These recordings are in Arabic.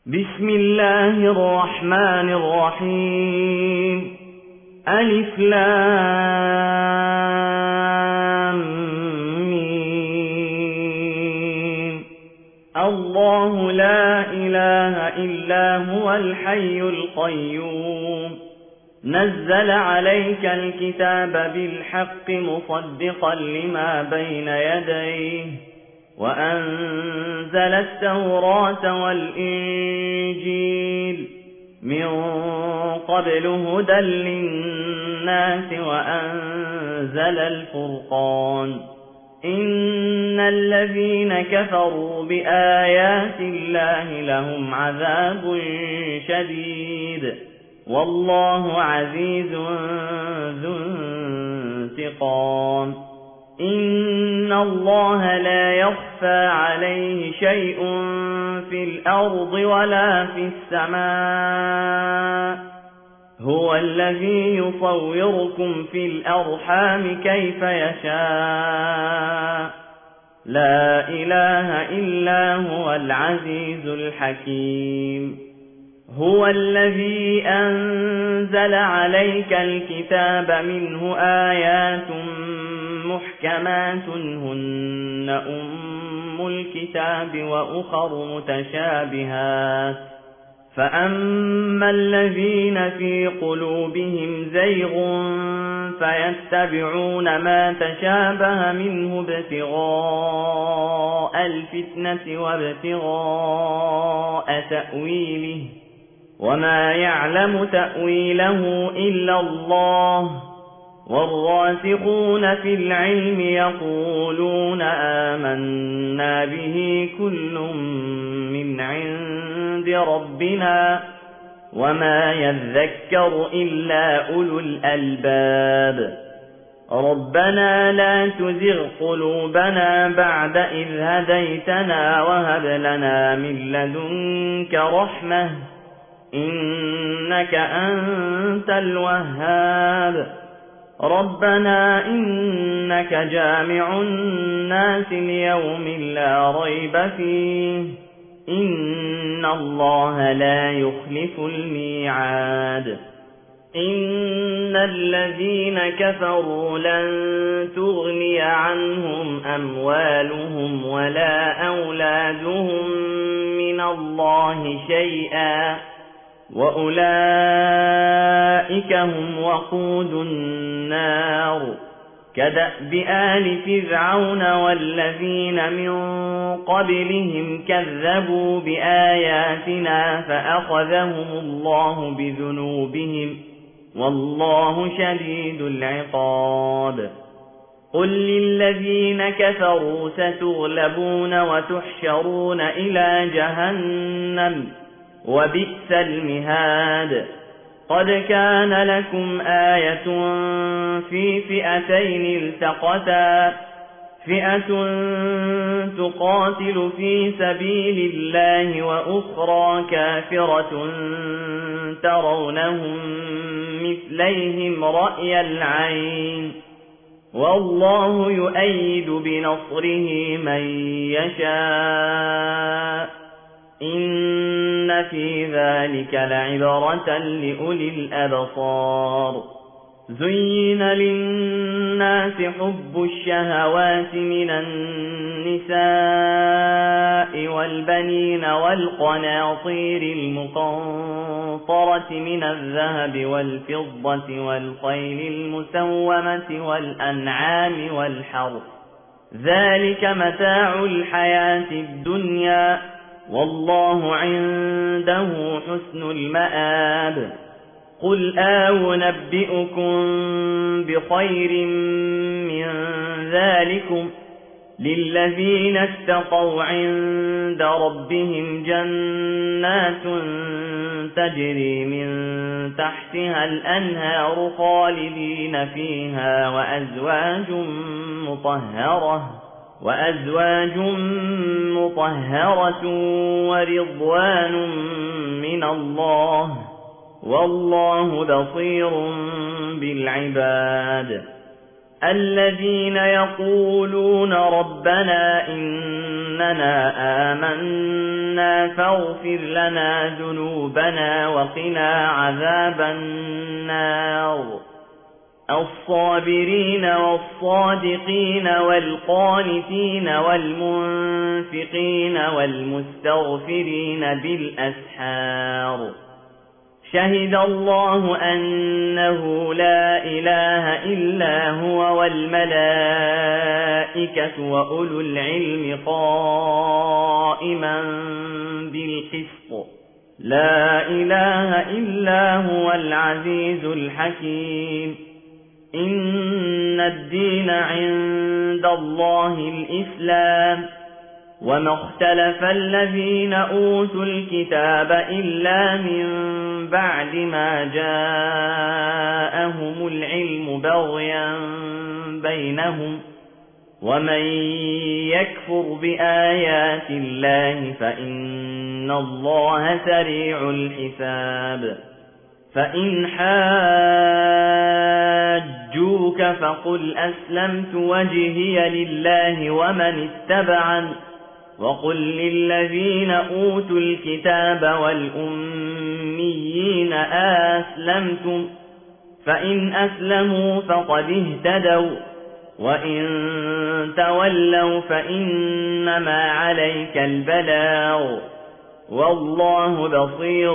بسم الله الرحمن الرحيم. ألف لام ميم. الله لا إله إلا هو الحي القيوم. نزل عليك الكتاب بالحق مصدقا لما بين يديه وأنزل التوراة والإنجيل من قبل هدى للناس وأنزل الفرقان. إن الذين كفروا بآيات الله لهم عذاب شديد والله عزيز ذو انتقام. إن الله لا يخفى عليه شيء في الأرض ولا في السماء. هو الذي يصوركم في الأرحام كيف يشاء. لا إله إلا هو العزيز الحكيم. هو الذي أنزل عليك الكتاب منه آيات محكمات هن أم الكتاب وأخر متشابهات. فأما الذين في قلوبهم زيغ فيتبعون ما تشابه منه ابتغاء الفتنة وابتغاء تأويله وما يعلم تأويله إلا الله. والراسخون في العلم يقولون آمنا به كل من عند ربنا وما يذكر إلا أولو الألباب. ربنا لا تزغ قلوبنا بعد إذ هديتنا وهب لنا من لدنك رحمة إنك أنت الوهاب. ربنا إنك جامع الناس ليوم لا ريب فيه إن الله لا يخلف الميعاد. إن الذين كفروا لن تغني عنهم أموالهم ولا أولادهم من الله شيئا وأولئك هم وقود النار. كدأب آل فرعون والذين من قبلهم كذبوا بآياتنا فأخذهم الله بذنوبهم والله شديد العقاب. قل للذين كفروا ستغلبون وتحشرون إلى جهنم وبئس المهاد. قد كان لكم آية في فئتين التقتا فئة تقاتل في سبيل الله وأخرى كافرة ترونهم مثليهم رأي العين والله يؤيد بنصره من يشاء. إن في ذلك لعبرة لأولي الأبصار. زين للناس حب الشهوات من النساء والبنين والقناطير المقنطرة من الذهب والفضة والخيل المسومة والأنعام والحرث ذلك متاع الحياة الدنيا والله عنده حسن المآب. قل أنبئكم بخير من ذلكم للذين اتقوا عند ربهم جنات تجري من تحتها الأنهار خالدين فيها وأزواج مطهرة ورضوان من الله والله بصير بالعباد. الذين يقولون ربنا إننا آمنا فاغفر لنا ذنوبنا وقنا عذاب النار الصابرين والصادقين والقانتين والمنفقين والمستغفرين بالأسحار شهد الله أنه لا إله إلا هو والملائكة وأولو العلم قائما بالقسط لا إله إلا هو العزيز الحكيم إن الدين عند الله الإسلام وما اختلف الذين أوتوا الكتاب إلا من بعد ما جاءهم العلم بغيا بينهم ومن يكفر بآيات الله فإن الله سريع الحساب فإن حاجوك فقل أسلمت وجهي لله ومن اتبعني وقل للذين أوتوا الكتاب والأميين أسلمتم فإن أسلموا فقد اهتدوا وإن تولوا فإنما عليك البلاغ والله بصير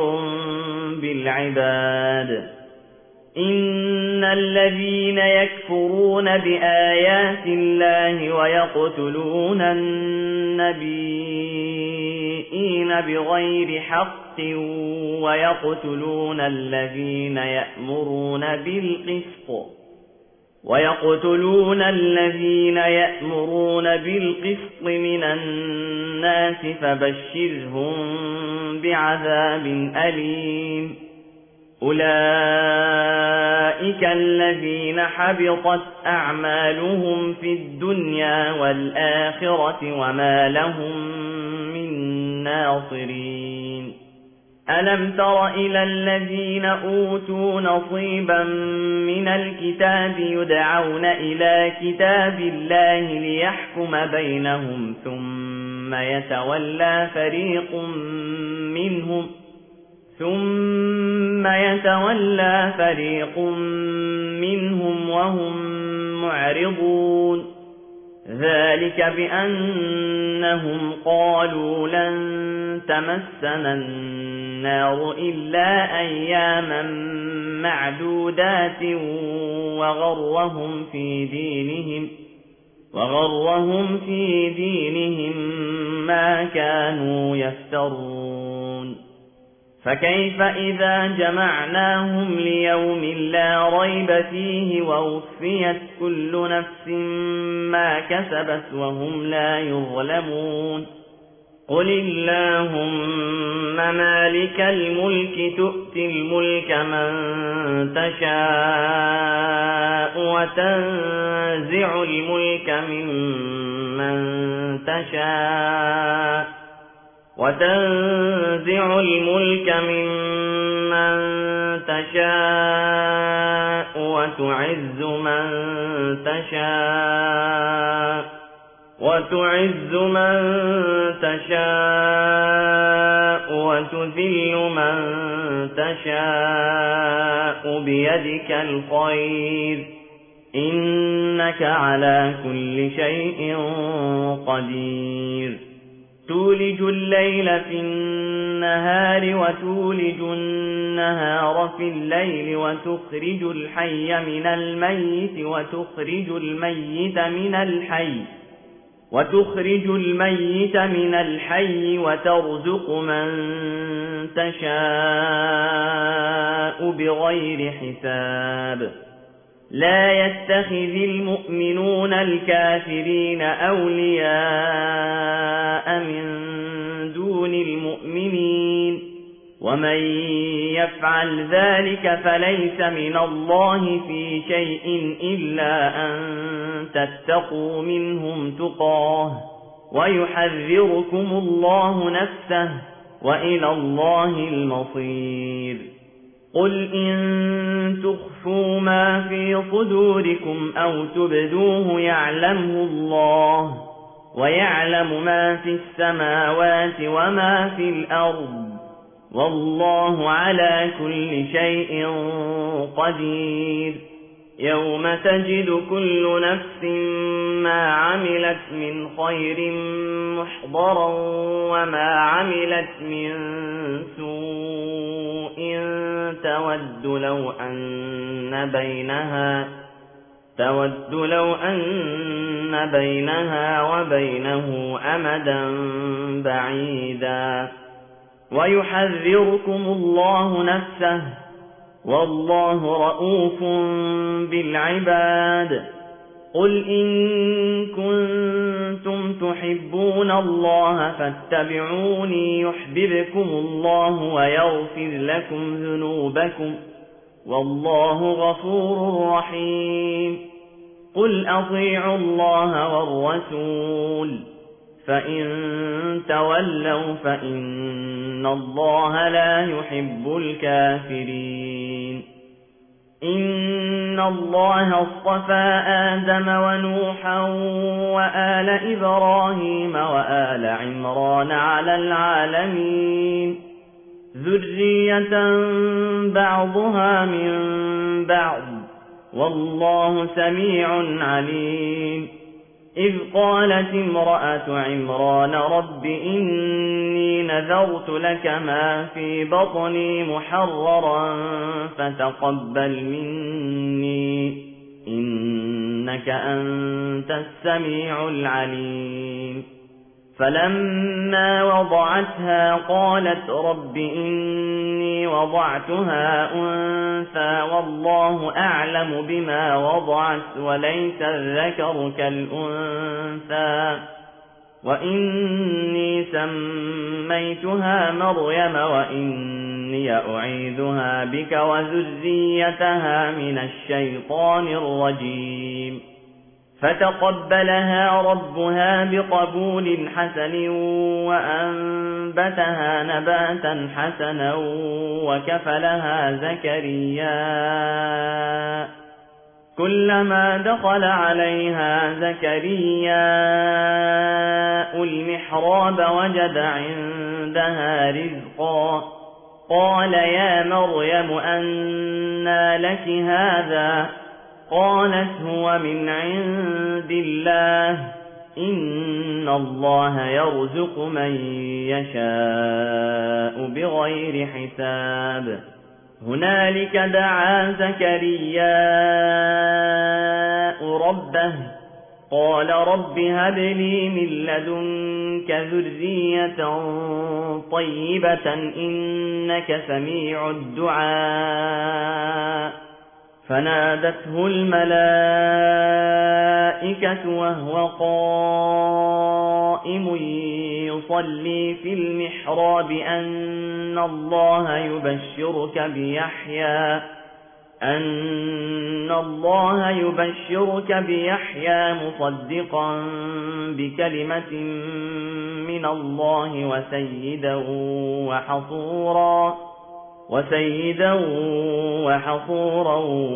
بالعباد إن الذين يكفرون بآيات الله ويقتلون النبيين بغير حق ويقتلون الذين يأمرون بالقسط من الناس فبشرهم بعذاب أليم أولئك الذين حبطت أعمالهم في الدنيا والآخرة وما لهم من ناصرين ألم تر إلى الذين أوتوا نصيبا من الكتاب يدعون إلى كتاب الله ليحكم بينهم ثم يتولى فريق منهم وهم معرضون ذلك بأنهم قالوا لن تمسنا النار إلا أياما معدودات وغرهم في دينهم ما كانوا يفترون فكيف إذا جمعناهم ليوم لا ريب فيه ووفيت كل نفس ما كسبت وهم لا يظلمون قل اللهم مالك الملك تؤتي الملك من تشاء وتنزع الملك ممن تشاء وتعز من تشاء وتذل من تشاء بيدك الخير إنك على كل شيء قدير تولج الليل في النهار وتولج النهار في الليل وتخرج الحي من الميت وتخرج الميت من الحي وترزق من تشاء بغير حساب لا يتخذ المؤمنون الكافرين أولياء من دون المؤمنين ومن يفعل ذلك فليس من الله في شيء إلا أن تتقوا منهم تقاه ويحذركم الله نفسه وإلى الله المصير قل إن تخفوا ما في صدوركم أو تبدوه يعلمه الله ويعلم ما في السماوات وما في الأرض والله على كل شيء قدير يوم تجد كل نفس ما عملت من خير محضرا وما عملت من سوء تود لو أن بينها وبينه أمدا بعيدا ويحذركم الله نفسه والله رؤوف بالعباد قل إن كنتم تحبون الله فاتبعوني يحببكم الله ويغفر لكم ذنوبكم والله غفور رحيم قل أطيعوا الله والرسول فإن تولوا فإن الله لا يحب الكافرين إن الله اصطفى آدم ونوحا وآل إبراهيم وآل عمران على العالمين ذرية بعضها من بعض والله سميع عليم إذ قالت امرأة عمران رب إني نذرت لك ما في بطني محررا فتقبل مني إنك أنت السميع العليم فلما وضعتها قالت رب إني وضعتها أنثى والله أعلم بما وضعت وليس الذكر كالأنثى وإني سميتها مريم وإني أعيذها بك وذريتها من الشيطان الرجيم فتقبلها ربها بقبول حسن وأنبتها نباتا حسنا وكفلها زكريا كلما دخل عليها زكريا المحراب وجد عندها رزقا قال يا مريم أنى لك هذا قالت هو من عند الله إن الله يرزق من يشاء بغير حساب هنالك دعا زكريا ربه قال رب هب لي من لدنك ذرية طيبة إنك سميع الدعاء فنادته الملائكة وهو قائم يصلي في المحراب أن الله يبشرك بيحيى مصدقا بكلمة من الله وسيدا وحصورا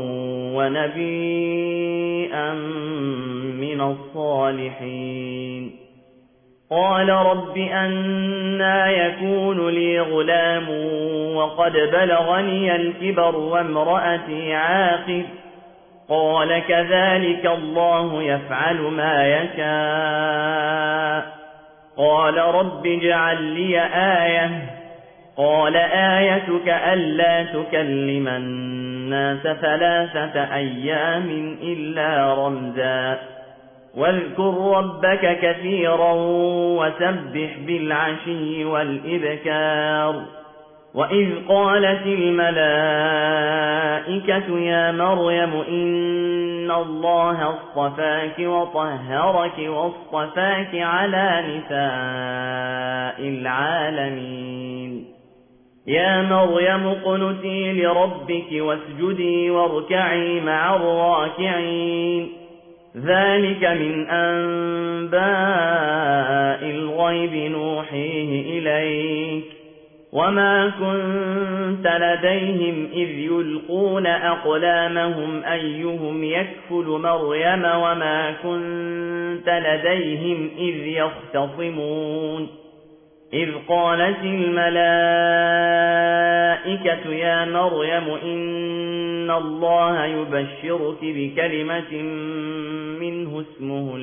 ونبيا من الصالحين قال رب أنى يكون لي غلام وقد بلغني الكبر وامرأتي عاقر قال كذلك الله يفعل ما يشاء قال رب اجعل لي آية قال آيتك ألا تكلم الناس 3 أيام إلا رمزا واذكر ربك كثيرا وسبح بالعشي والإبكار وإذ قالت الملائكة يا مريم إن الله اصطفاك وطهرك واصطفاك على نساء العالمين يا مريم اقنتي لربك واسجدي واركعي مع الراكعين ذلك من أنباء الغيب نوحيه إليك وما كنت لديهم إذ يلقون أقلامهم أيهم يكفل مريم وما كنت لديهم إذ يختصمون إذ قالت الملائكة يا مريم إن الله يبشرك بكلمة منه اسمه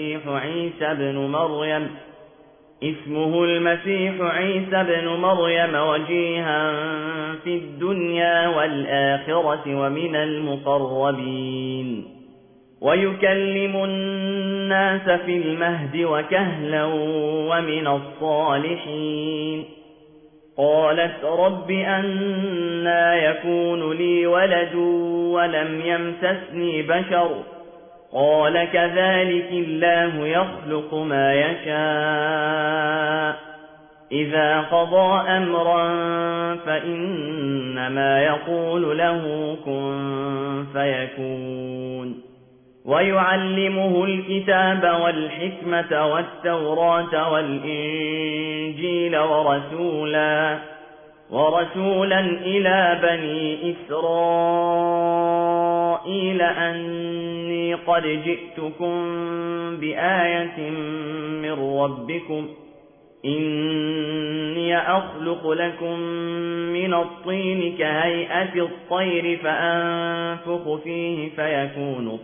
المسيح عيسى بن مريم وجيها في الدنيا والآخرة ومن المقربين ويكلم الناس في المهد وكهلا ومن الصالحين قالت رب أنى يكون لي ولد ولم يمسسني بشر قال كذلك الله يخلق ما يشاء إذا قضى أمرا فإنما يقول له كن فيكون ويعلمه الكتاب والحكمة والتوراة والإنجيل ورسولا إلى بني إسرائيل أني قد جئتكم بآية من ربكم إني أخلق لكم من الطين كهيئة الطير فأنفخ فيه فيكون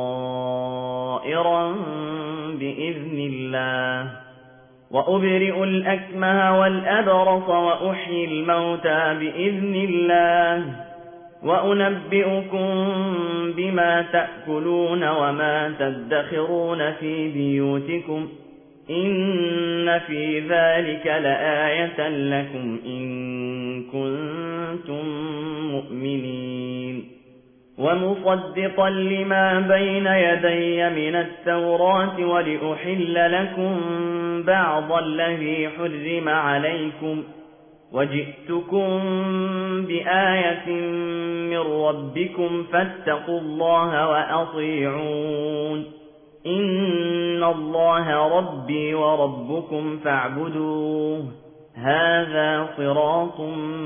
طائرا بإذن الله وأبرئ الأكمه والأبرص وأحيي الموتى بإذن الله وأنبئكم بما تأكلون وما تدخرون في بيوتكم إن في ذلك لآية لكم إن كنتم مؤمنين ومصدقا لما بين يدي من التوراة ولأحل لكم بعض الذي حرم عليكم وجئتكم بآية من ربكم فاتقوا الله وأطيعون إن الله ربي وربكم فاعبدوه هذا صراط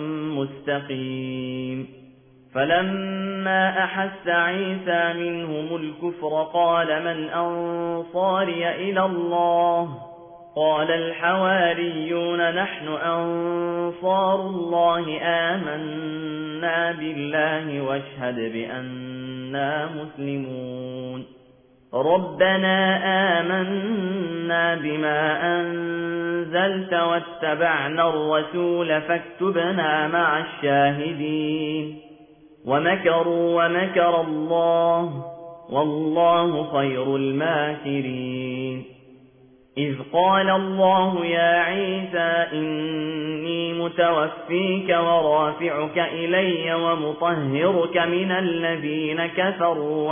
مستقيم فلما أحس عيسى منهم الكفر قال من أنصاري إلى الله قال الحواريون نحن أنصار الله آمنا بالله واشهد بأننا مسلمون ربنا آمنا بما أنزلت واتبعنا الرسول فاكتبنا مع الشاهدين ومكروا ومكر الله والله خير الماكرين إذ قال الله يا عيسى إني متوفيك ورافعك إلي ومطهرك من الذين كفروا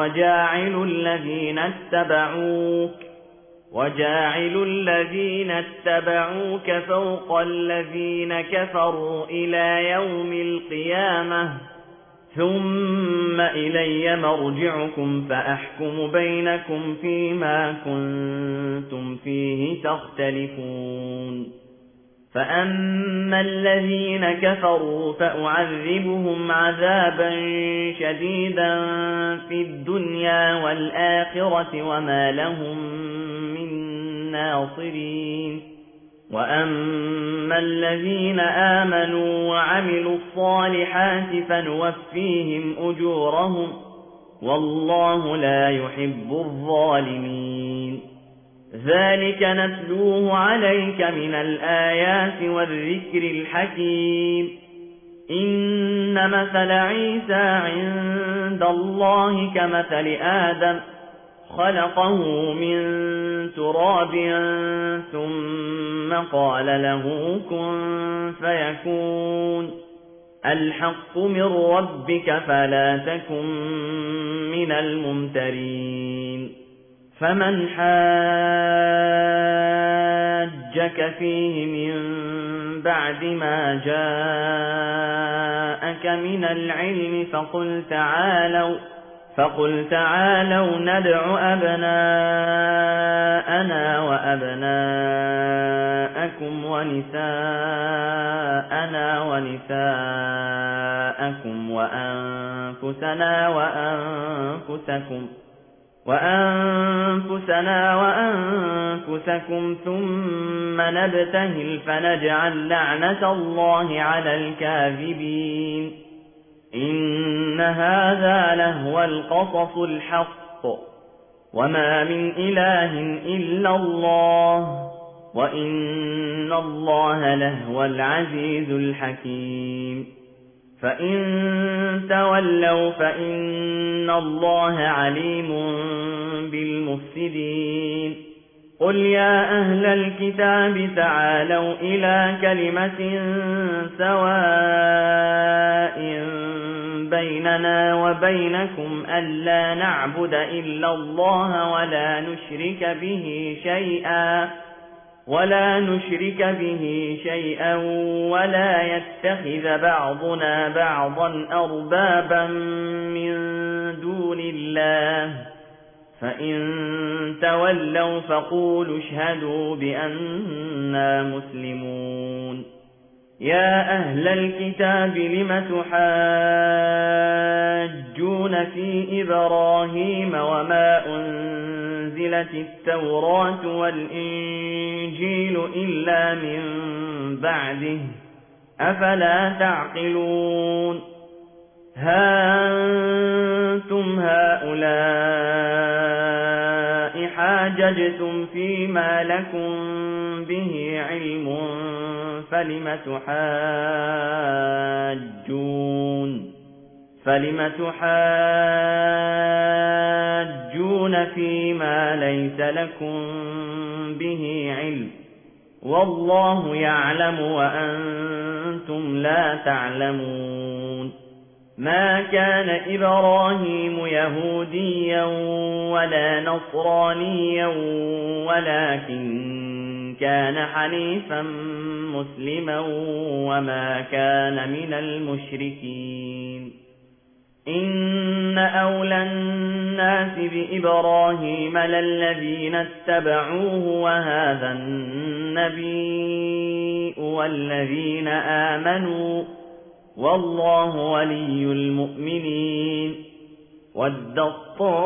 وجاعل الذين اتبعوك فوق الذين كفروا إلى يوم القيامة ثم إلي مرجعكم فأحكم بينكم فيما كنتم فيه تختلفون فأما الذين كفروا فأعذبهم عذابا شديدا في الدنيا والآخرة وما لهم من ناصرين وأما الذين آمنوا وعملوا الصالحات فنوفيهم أجورهم والله لا يحب الظالمين ذلك نتلوه عليك من الآيات والذكر الحكيم إن مثل عيسى عند الله كمثل آدم خلقه من تراب ثم قال له كن فيكون الحق من ربك فلا تكن من الممترين فمن حاجك فيه من بعد ما جاءك من العلم فقل تعالوا ندع أبناءنا نساءكم ونساءنا ونساءكم وأنفسنا وأنفسكم ثم نبتهل فنجعل لعنة الله على الكاذبين إن هذا لهو القصص الحق وما من إله إلا الله وإن الله لهو العزيز الحكيم فإن تولوا فإن الله عليم بالمفسدين قل يا أهل الكتاب تعالوا إلى كلمة سواء بيننا وبينكم ألا نعبد إلا الله ولا نشرك به شيئا ولا يتخذ بعضنا بعضا أربابا من دون الله فإن تولوا فقولوا اشهدوا بأننا مسلمون يا أهل الكتاب لم تحاجون في إبراهيم وما أنزلت التوراة والإنجيل إلا من بعده أفلا تعقلون ها أنتم هؤلاء حاججتم فيما لكم به علم فلم تحاجون فيما ليس لكم به علم والله يعلم وأنتم لا تعلمون ما كان إبراهيم يهوديا ولا نصرانيا ولكن كان حنيفا مسلما وما كان من المشركين إن أولى الناس بإبراهيم للذين اتبعوه وهذا النبي والذين آمنوا والله ولي المؤمنين ود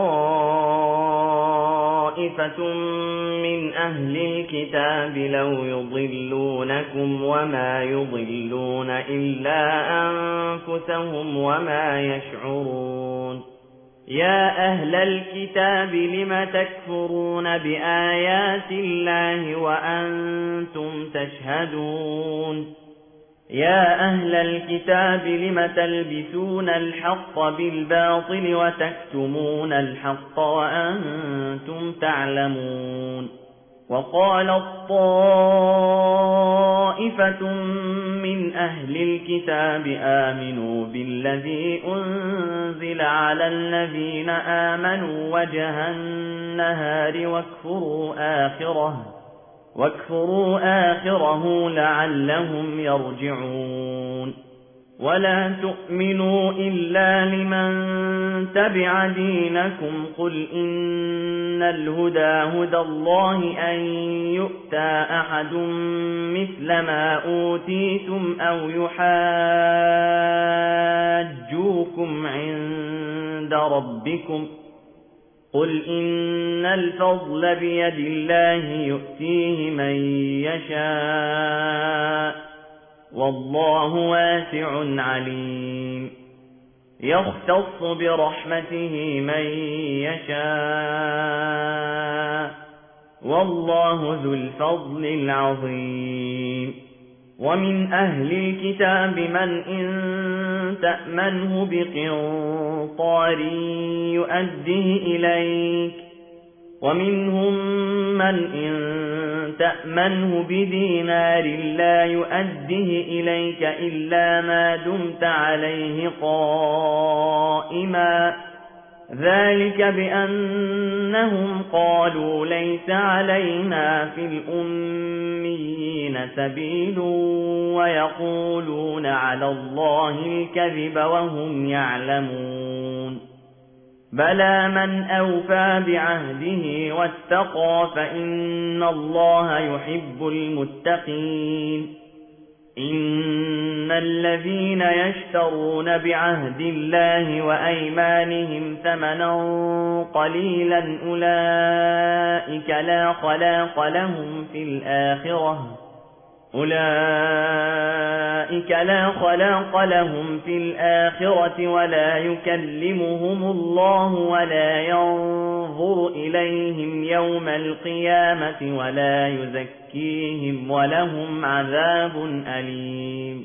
طائفة من أهل الكتاب لو يضلونكم وما يضلون إلا أنفسهم وما يشعرون يا أهل الكتاب لم تكفرون بآيات الله وأنتم تشهدون يا أهل الكتاب لم تلبسون الحق بالباطل وتكتمون الحق وأنتم تعلمون وقالت طائفة من أهل الكتاب آمنوا بالذي أنزل على الذين آمنوا وجه النهار واكفروا آخره لعلهم يرجعون ولا تؤمنوا إلا لمن تبع دينكم قل إن الهدى هدى الله أن يؤتى أحد مثل ما أوتيتم أو يحاجوكم عند ربكم قل إن الفضل بيد الله يؤتيه من يشاء والله واسع عليم يختص برحمته من يشاء والله ذو الفضل العظيم ومن أهل الكتاب من إن تأمنه بقنطار يؤديه إليك ومنهم من إن تأمنه بدينار لا يؤديه إليك إلا ما دمت عليه قائما ذلك بأنهم قالوا ليس علينا في الأميين سبيل ويقولون على الله الكذب وهم يعلمون بلى من أوفى بعهده واتقى فإن الله يحب المتقين إن الذين يشترون بعهد الله وأيمانهم ثمنا قليلا أولئك لا خلاق لهم في الآخرة ولا يكلمهم الله ولا ينظر إليهم يوم القيامة ولا يزكيهم ولهم عذاب أليم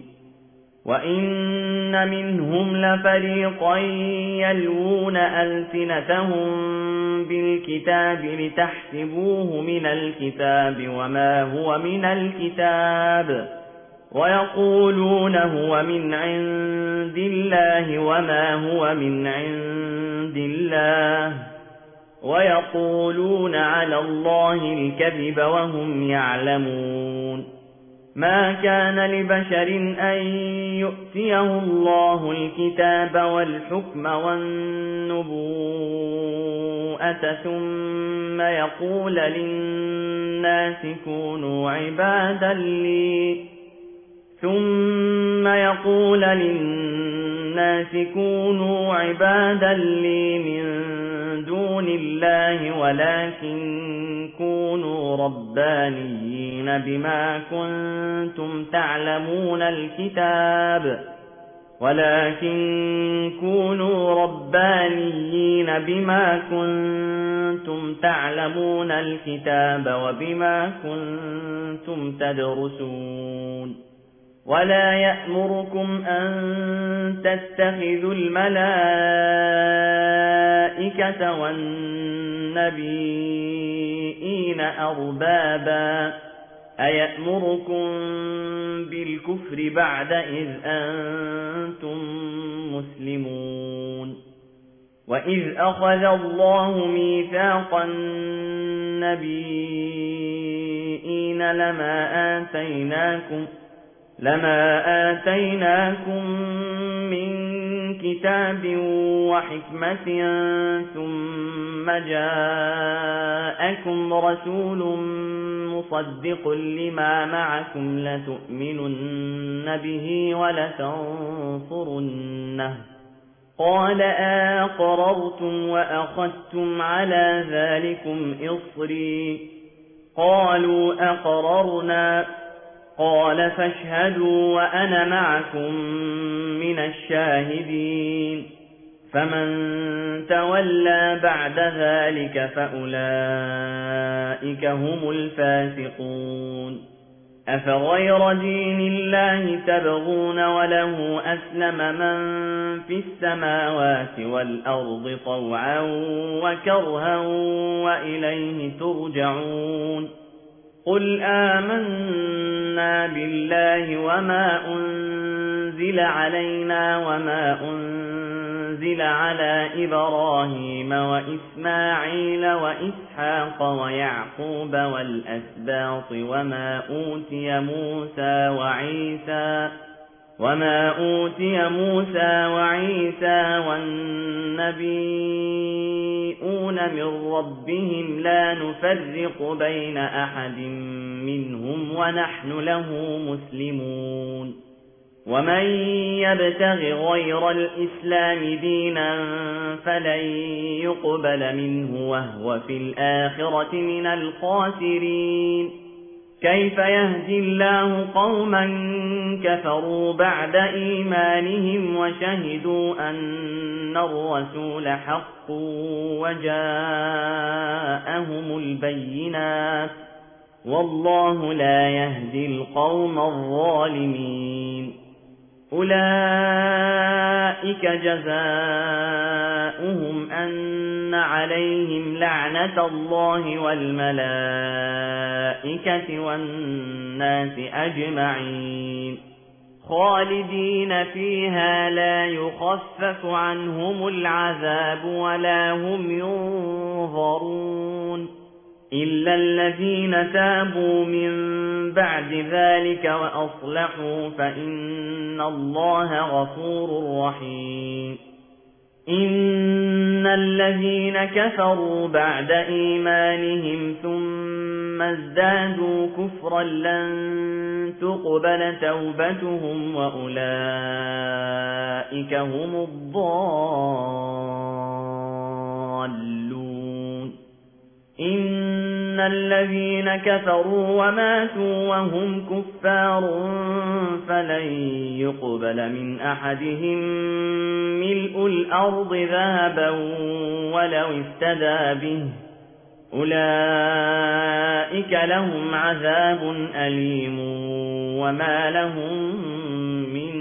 وإن منهم لفريقا يلوون ألسنتهم بالكتاب لتحسبوه من الكتاب وما هو من الكتاب ويقولون هو من عند الله وما هو من عند الله ويقولون على الله الكذب وهم يعلمون ما كان لبشر أن يؤتيه الله الكتاب والحكم والنبوءة ثم يقول للناس كونوا عبادا لي من دون الله ولكن كونوا ربانيين بما كنتم تعلمون الكتاب وبما كنتم تدرسون ولا يأمركم أن تتخذوا الملائكة والنبيين أربابا أيأمركم بالكفر بعد إذ أنتم مسلمون وإذ أخذ الله ميثاق النبيين لما آتيناكم من كتاب وحكمة ثم جاءكم رسول مصدق لما معكم لتؤمنن به ولتنصرنه قال أقررتم وأخذتم على ذلكم إصري قالوا أقررنا قال فاشهدوا وأنا معكم من الشاهدين فمن تولى بعد ذلك فأولئك هم الفاسقون أفغير دين الله تبغون وله أسلم من في السماوات والأرض طوعا وكرها وإليه ترجعون قل آمنا بالله وما أنزل علينا وما أنزل على إبراهيم وإسماعيل وإسحاق ويعقوب والأسباط وما أوتي موسى وعيسى والنبيون من ربهم لا نفرق بين أحد منهم ونحن له مسلمون ومن يبتغ غير الإسلام دينا فلن يقبل منه وهو في الآخرة من الخاسرين كيف يهدي الله قوما كفروا بعد إيمانهم وشهدوا أن الرسول حق وجاءهم البينات والله لا يهدي القوم الظالمين أولئك جزاؤهم أن عليهم لعنة الله والملائكة والناس أجمعين خالدين فيها لا يخفف عنهم العذاب ولا هم ينظرون إلا الذين تابوا من بعد ذلك وأصلحوا فإن الله غفور رحيم إن الذين كفروا بعد إيمانهم ثم ازدادوا كفرا لن تقبل توبتهم وأولئك هم الضالون. إن الذين كفروا وماتوا وهم كفار فلن يقبل من أحدهم ملء الأرض ذهبا ولو افتدى به أولئك لهم عذاب أليم وما لهم من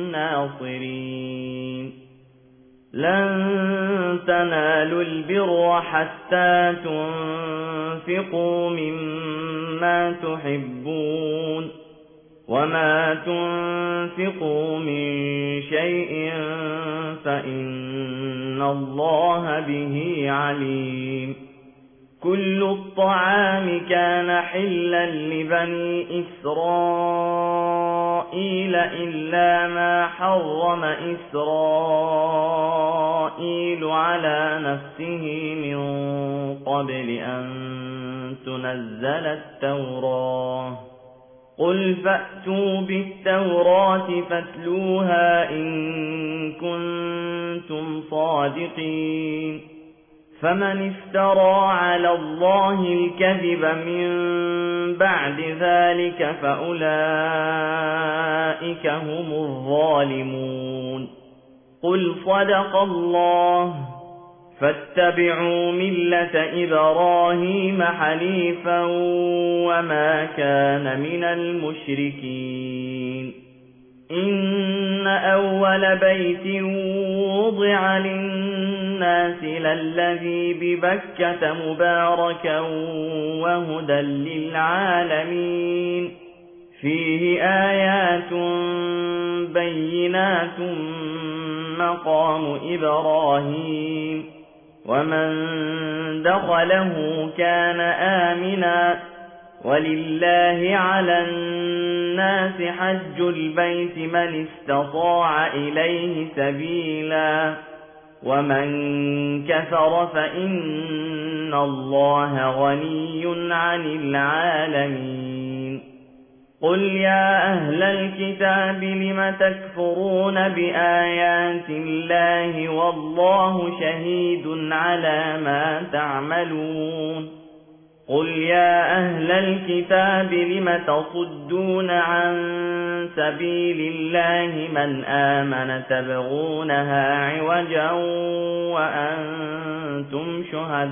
ناصرين. لن تنالوا البر حتى تنفقوا مما تحبون وما تنفقوا من شيء فإن الله به عليم. كل الطعام كان حلا لبني إسرائيل إلا ما حرم إسرائيل على نفسه من قبل أن تنزل التوراة. قل فأتوا بالتوراة فاتلوها إن كنتم صادقين. فمن افترى على الله الكذب من بعد ذلك فأولئك هم الظالمون. قل صدق الله فاتبعوا ملة إبراهيم حنيفا وما كان من المشركين. إن أول بيت وضع للناس للذي ببكة مباركا وهدى للعالمين فيه آيات بينات مقام إبراهيم ومن دخله كان آمنا ولله على الناس حج البيت من استطاع إليه سبيلا ومن كفر فإن الله غني عن العالمين. قل يا أهل الكتاب لم تكفرون بآيات الله والله شهيد على ما تعملون. قل يا أهل الكتاب لم تصدون عن سبيل الله من آمن تبغونها عوجا وأنتم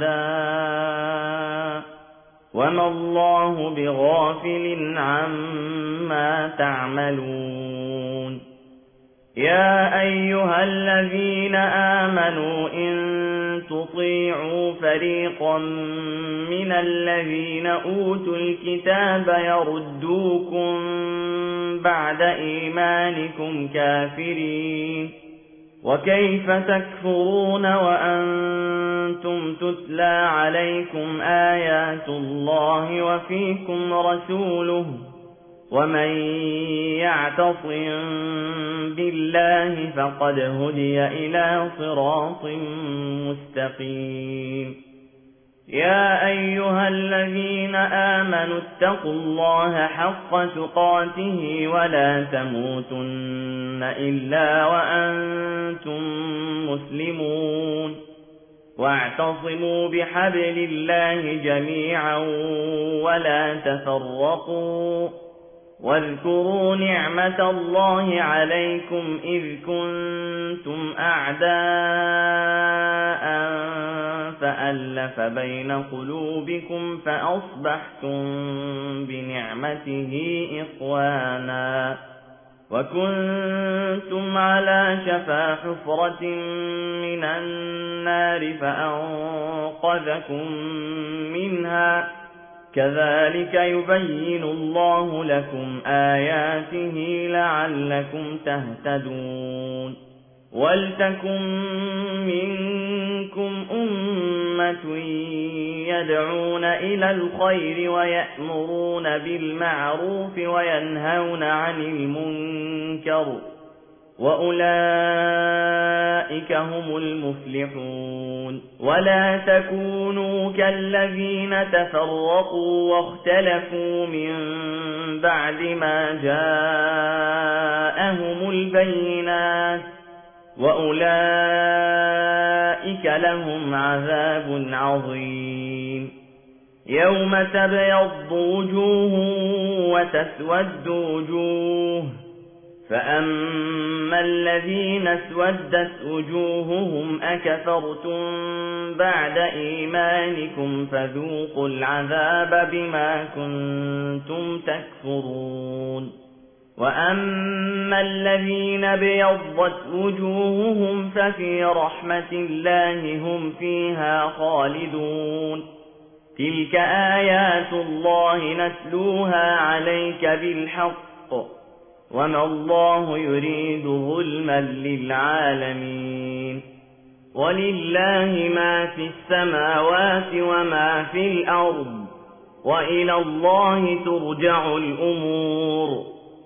شهداء وما الله بغافل عما تعملون. يا أيها الذين آمنوا إن تطيعوا فريقا من الذين أوتوا الكتاب يردوكم بعد إيمانكم كافرين وكيف تكفرون وأنتم تتلى عليكم آيات الله وفيكم رسوله ومن يعتصم بالله فقد هدي إلى صراط مستقيم. يا أيها الذين آمنوا اتقوا الله حق تقاته ولا تموتن إلا وأنتم مسلمون واعتصموا بحبل الله جميعا ولا تفرقوا واذكروا نعمة الله عليكم إذ كنتم أعداء فألف بين قلوبكم فأصبحتم بنعمته إخوانا وكنتم على شفا حفرة من النار فأنقذكم منها كذلك يبين الله لكم آياته لعلكم تهتدون. ولتكن منكم أمة يدعون إلى الخير ويأمرون بالمعروف وينهون عن المنكر وأولئك هم المفلحون. ولا تكونوا كالذين تفرقوا واختلفوا من بعد ما جاءهم البينات، وأولئك لهم عذاب عظيم. يوم تبيض وجوه وتسود وجوه، فأما الذين اسودت وجوههم أكفرتم بعد إيمانكم فذوقوا العذاب بما كنتم تكفرون. وأما الذين بيضت وجوههم ففي رحمة الله هم فيها خالدون. تلك آيات الله نتلوها عليك بالحق، وما الله يريد ظلما للعالمين. ولله ما في السماوات وما في الأرض، وإلى الله ترجع الأمور.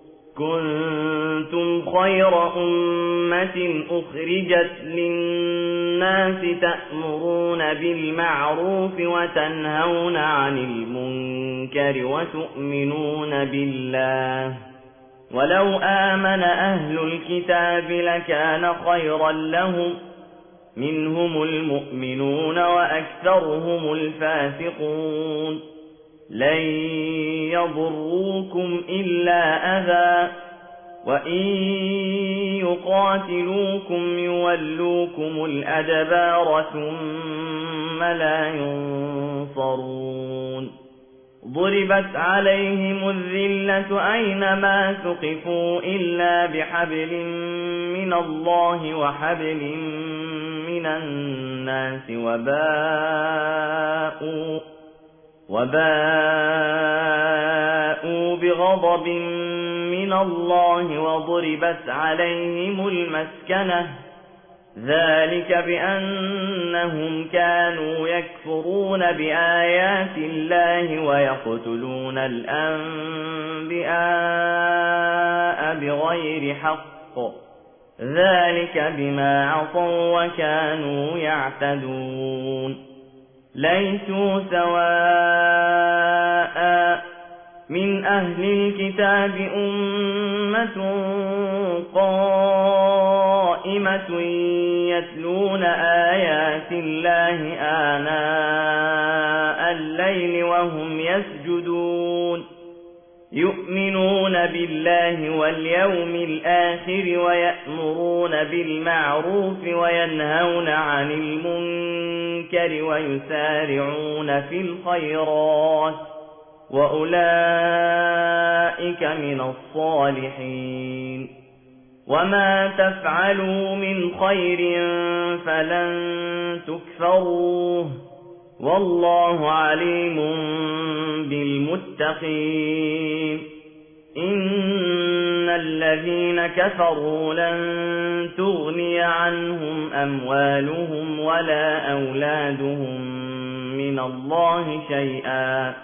كنتم خير أمة أخرجت للناس تأمرون بالمعروف وتنهون عن المنكر وتؤمنون بالله. ولو آمن أهل الكتاب لكان خيرا لهم، منهم المؤمنون وأكثرهم الفاسقون. لن يضروكم إلا أذى، وإن يقاتلوكم يولوكم الأدبار ثم لا ينصرون. ضربت عليهم الذلة أينما ثقفوا إلا بحبل من الله وحبل من الناس وباءوا بغضب من الله وضربت عليهم المسكنة، ذلك بأنهم كانوا يكفرون بآيات الله ويقتلون الأنبياء بغير حق، ذلك بما عصوا وكانوا يعتدون. ليسوا سواء من أهل الكتاب أمة قائمة يتلون آيات الله آناء الليل وهم يسجدون، يؤمنون بالله واليوم الآخر ويأمرون بالمعروف وينهون عن المنكر ويسارعون في الخيرات، وأولئك من الصالحين. وما تفعلوا من خير فلن تكفروه، والله عليم بالمتقين. إن الذين كفروا لن تغني عنهم أموالهم ولا أولادهم من الله شيئا،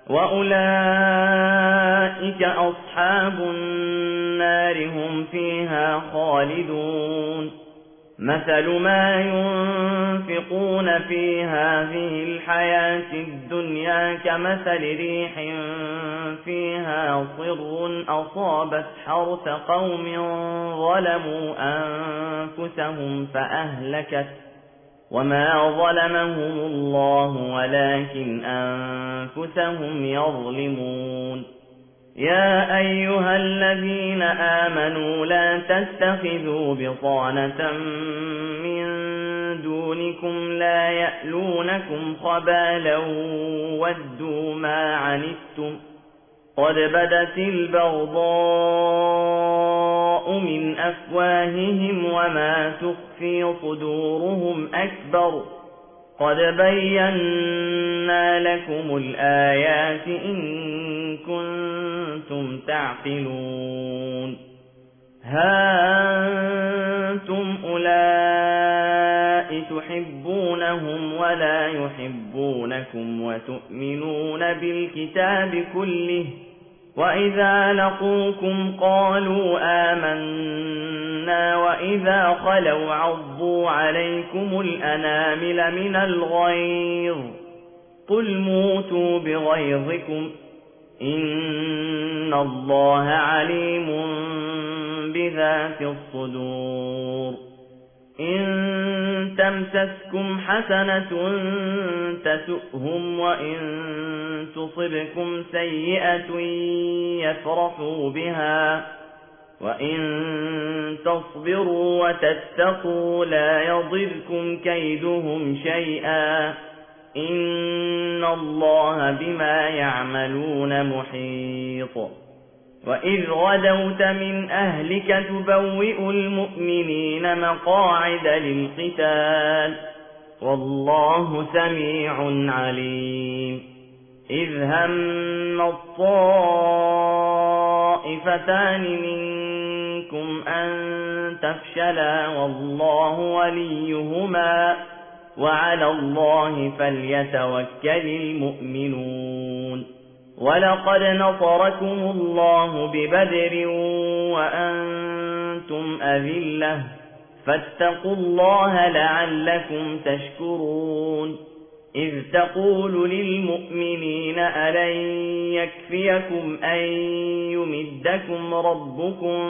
وأولئك أصحاب النار هم فيها خالدون. مثل ما ينفقون في هذه الحياة الدنيا كمثل ريح فيها صر أصابت حرث قوم ظلموا أنفسهم فأهلكت، وما ظلمهم الله ولكن أنفسهم يظلمون. يا أيها الذين آمنوا لا تتخذوا بطانة من دونكم لا يألونكم خبالا ودوا ما عنتم قد بدت البغضاء من أفواههم وما تخفي صدورهم أكبر قد بينا لكم الآيات إن كنتم تعقلون. ها أنتم أولئك تحبونهم ولا يحبونكم وتؤمنون بالكتاب كله، وإذا لقوكم قالوا آمنا وإذا خلوا عضوا عليكم الأنامل من الغيظ قل موتوا بغيظكم إن الله عليم بذات الصدور إن تمسسكم حسنة تسؤهم وإن تصبكم سيئة يفرحوا بها وإن تصبروا وتتقوا لا يضركم كيدهم شيئا إن الله بما يعملون محيط وإذ غدوت من أهلك تبوئ المؤمنين مقاعد للقتال والله سميع عليم إذ هم الطائفتان منكم أن تفشلا والله وليهما وعلى الله فليتوكل المؤمنون ولقد نصركم الله ببدر وأنتم أذلة فاتقوا الله لعلكم تشكرون إذ تقول للمؤمنين ألن يكفيكم أن يمدكم ربكم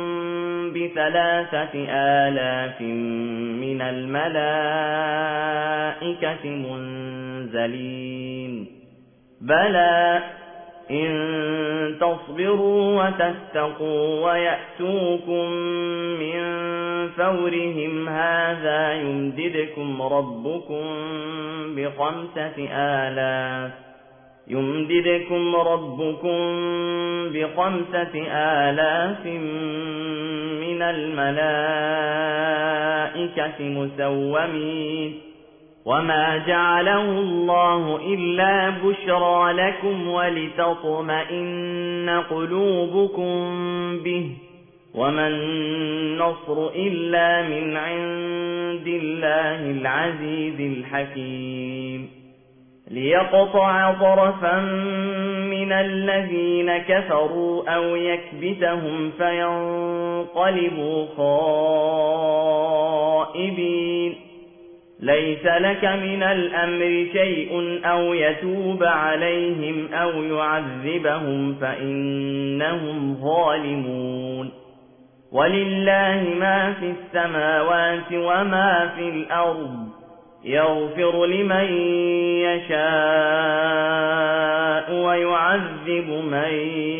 ب3,000 من الملائكة منزلين بلى إن تصبروا وتتقوا ويأتوكم من فورهم هذا يمددكم ربكم ب5,000 من الملائكة مسومين وما جعله الله إلا بشرى لكم ولتطمئن قلوبكم به وما النصر إلا من عند الله العزيز الحكيم ليقطع طرفا من الذين كفروا أو يكبتهم فينقلبوا خائبين ليس لك من الأمر شيء أو يتوب عليهم أو يعذبهم فإنهم ظالمون ولله ما في السماوات وما في الأرض يغفر لمن يشاء ويعذب من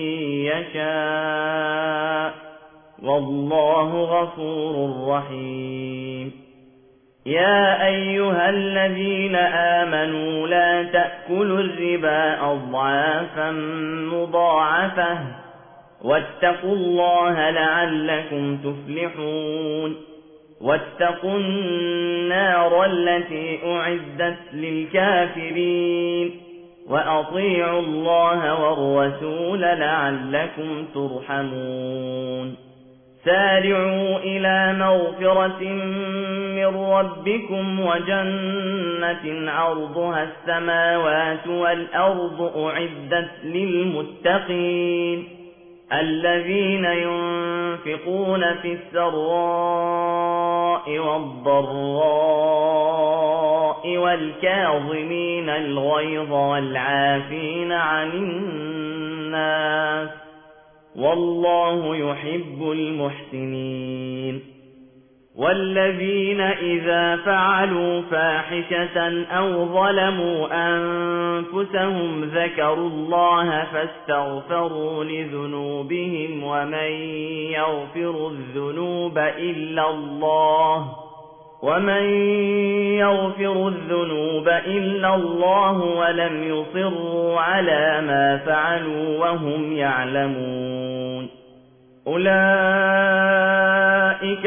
يشاء والله غفور رحيم يا أيها الذين آمنوا لا تأكلوا الربا أضعافا مضاعفة واتقوا الله لعلكم تفلحون واتقوا النار التي أعدت للكافرين وأطيعوا الله والرسول لعلكم ترحمون سارعوا إلى مغفرة من ربكم وجنة عرضها السماوات والأرض أعدت للمتقين الذين ينفقون في السراء والضراء والكاظمين الغيظ والعافين عن الناس والله يحب المحسنين والذين إذا فعلوا فاحشة أو ظلموا أنفسهم ذكروا الله فاستغفروا لذنوبهم ومن يغفر الذنوب إلا الله ولم يصروا على ما فعلوا وهم يعلمون أولئك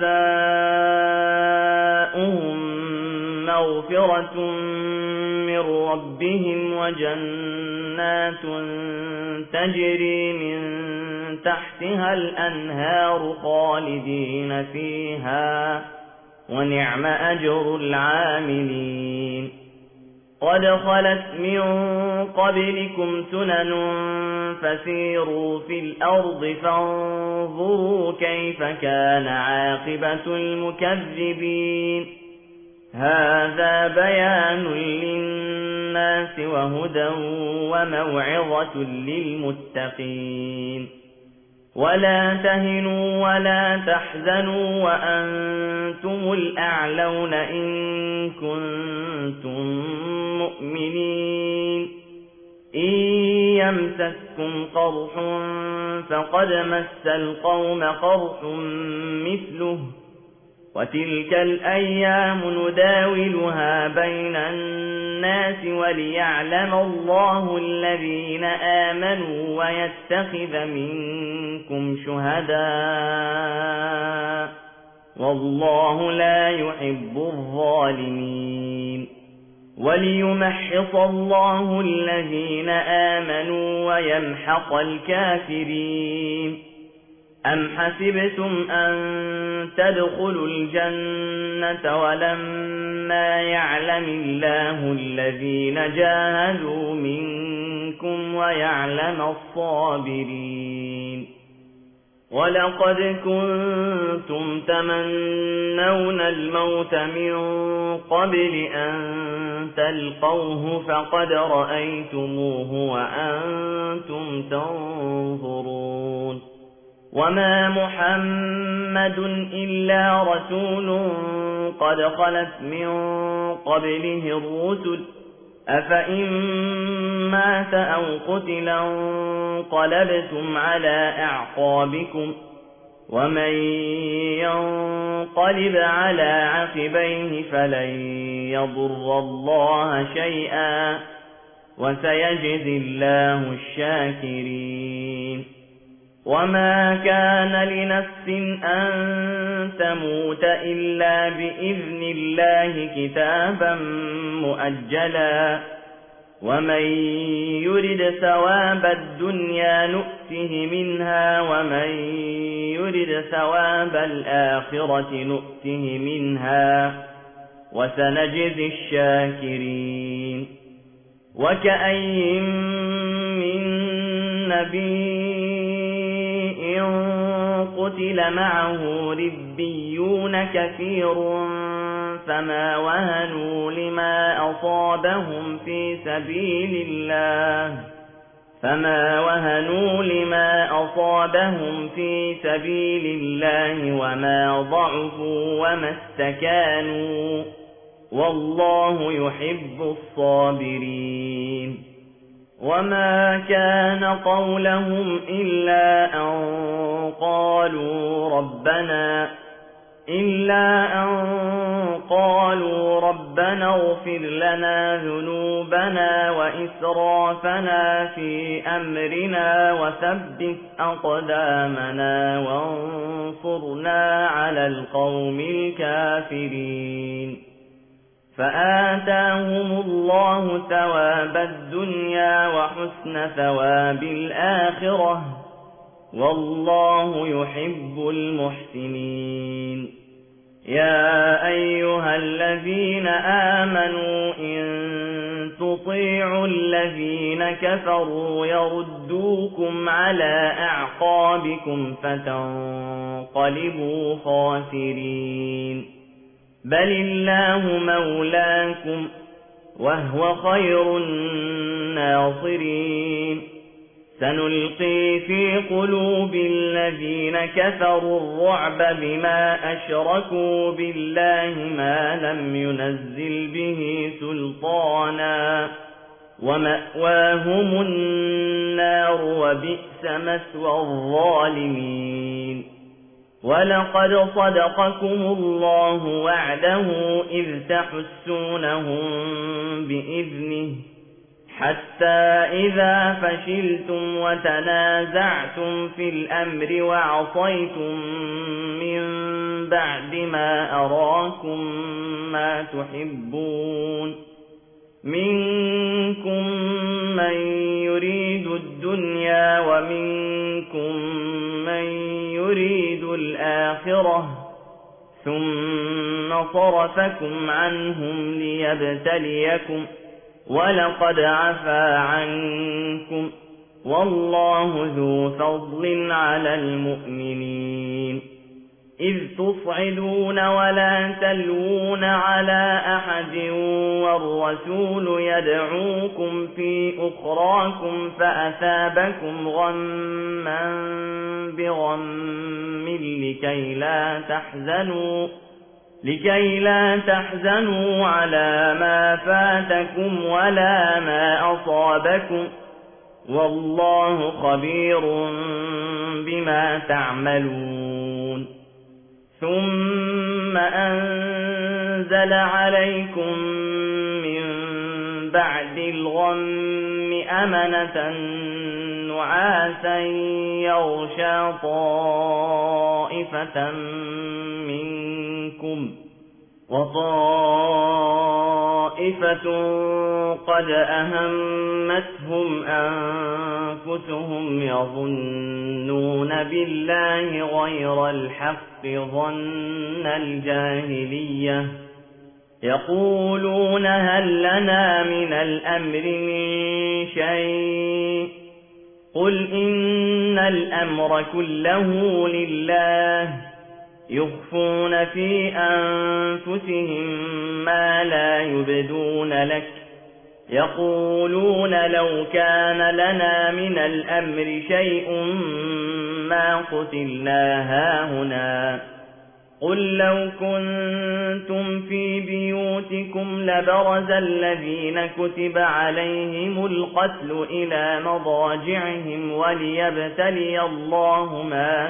جزاؤهم مغفرة من ربهم وجنات تجري من تحتها الأنهار خالدين فيها ونعم أجر العاملين قد خلت من قبلكم سنن فسيروا في الأرض فانظروا كيف كان عاقبة المكذبين هذا بيان للناس وهدى وموعظة للمتقين ولا تهنوا ولا تحزنوا وأنتم الأعلون إن كنتم مؤمنين إن يمسسكم قرح فقد مس القوم قرح مثله وتلك الأيام نداولها بين الناس وليعلم الله الذين آمنوا ويتخذ منكم شهداء والله لا يحب الظالمين وليمحص الله الذين آمنوا ويمحق الكافرين أم حسبتم أن تدخلوا الجنة ولما يعلم الله الذين جاهدوا منكم ويعلم الصابرين ولقد كنتم تمنون الموت من قبل أن تلقوه فقد رأيتموه وأنتم تنظرون وما محمد إلا رسول قد خلت من قبله الرسل أفإن مات أو قتل انقلبتم على أعقابكم ومن ينقلب على عقبيه فلن يضر الله شيئا وسيجزي الله الشاكرين وما كان لنفس أن تموت إلا بإذن الله كتابا مؤجلا ومن يرد ثواب الدنيا نؤته منها ومن يرد ثواب الآخرة نؤته منها وسنجزي الشاكرين وكأين من نبي قتل معه ربيون كثير فما وهنوا لما أصابهم في سبيل الله وما ضعفوا وما استكانوا والله يحب الصابرين وما كان قولهم إلا أن قالوا ربنا اغفر لنا ذنوبنا وإسرافنا في أمرنا وثبت أقدامنا وانصرنا على القوم الكافرين فآتاهم الله ثواب الدنيا وحسن ثواب الآخرة والله يحب المحسنين يا أيها الذين آمنوا إن تطيعوا الذين كفروا يردوكم على أعقابكم فتنقلبوا خاسرين بل الله مولاكم وهو خير الناصرين سنلقي في قلوب الذين كفروا الرعب بما أشركوا بالله ما لم ينزل به سلطانا ومأواهم النار وبئس مثوى الظالمين ولقد صدقكم الله وعده إذ تحسونهم بإذنه حتى إذا فشلتم وتنازعتم في الأمر وعصيتم من بعد ما أراكم ما تحبون منكم من يريد الدنيا ومنكم من يريد الآخرة ثم صرفكم عنهم ليبتليكم ولقد عفا عنكم والله ذو فضل على المؤمنين إذ تصعدون ولا تلوون على أحد والرسول يدعوكم في أخراكم فأثابكم غما بغم لكي لا تحزنوا على ما فاتكم ولا ما أصابكم والله خبير بما تعملون ثم أنزل عليكم من بعد الغم أمنة نعاسا يغشى طائفة منكم وطائفة قد أهمتهم أنفسهم يظنون بالله غير الحق ظن الجاهلية يقولون هل لنا من الأمر من شيء قل إن الأمر كله لله يخفون في أنفسهم ما لا يبدون لك يقولون لو كان لنا من الأمر شيء ما قتلنا هاهنا قل لو كنتم في بيوتكم لبرز الذين كتب عليهم القتل إلى مضاجعهم وليبتلي الله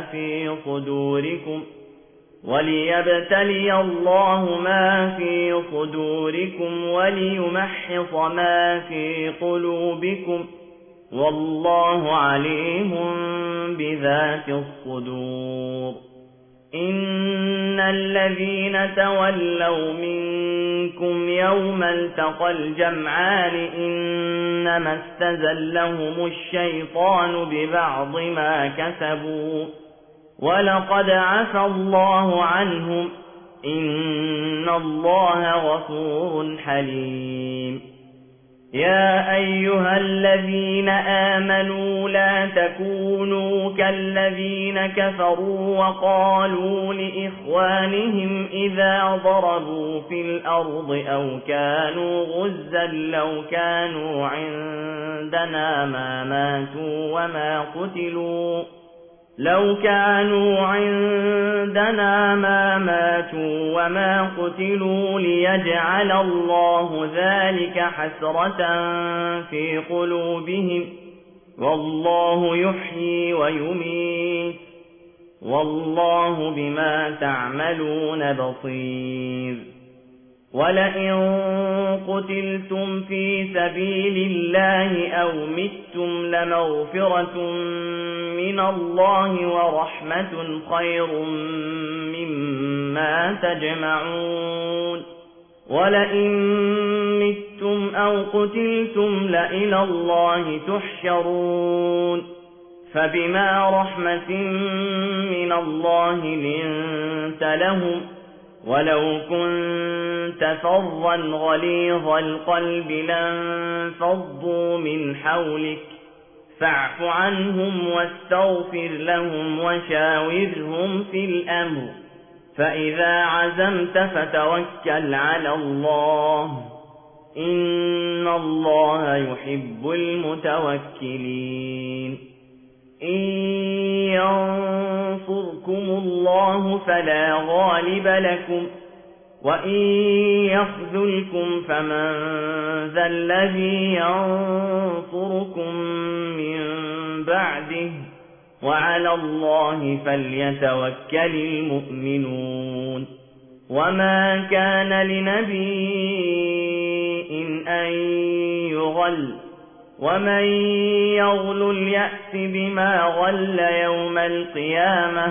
ما في صدوركم وليمحص ما في قلوبكم والله عليم بذات الصدور إن الذين تولوا منكم يوم التقى الجمعان إنما استزلهم الشيطان ببعض ما كسبوا ولقد عفا الله عنهم إن الله غفور حليم يا أيها الذين آمنوا لا تكونوا كالذين كفروا وقالوا لإخوانهم إذا ضربوا في الأرض أو كانوا غزا لو كانوا عندنا ما ماتوا وما قتلوا ليجعل الله ذلك حسرة في قلوبهم والله يحيي ويميت والله بما تعملون بصير ولئن قتلتم في سبيل الله أو متم لمغفرة من الله ورحمة خير مما تجمعون ولئن متم أو قتلتم لإلى الله تحشرون فبما رحمة من الله لنت لهم ولو كنت فظا غليظ القلب لانفضوا من حولك فاعف عنهم واستغفر لهم وشاورهم في الأمر فإذا عزمت فتوكل على الله إن الله يحب المتوكلين إن ينصركم الله فلا غالب لكم وإن يخذلكم فمن ذا الذي ينصركم من بعده وعلى الله فليتوكل المؤمنون وما كان لنبي أن يغل ومن يغل يأت بما غل يوم القيامة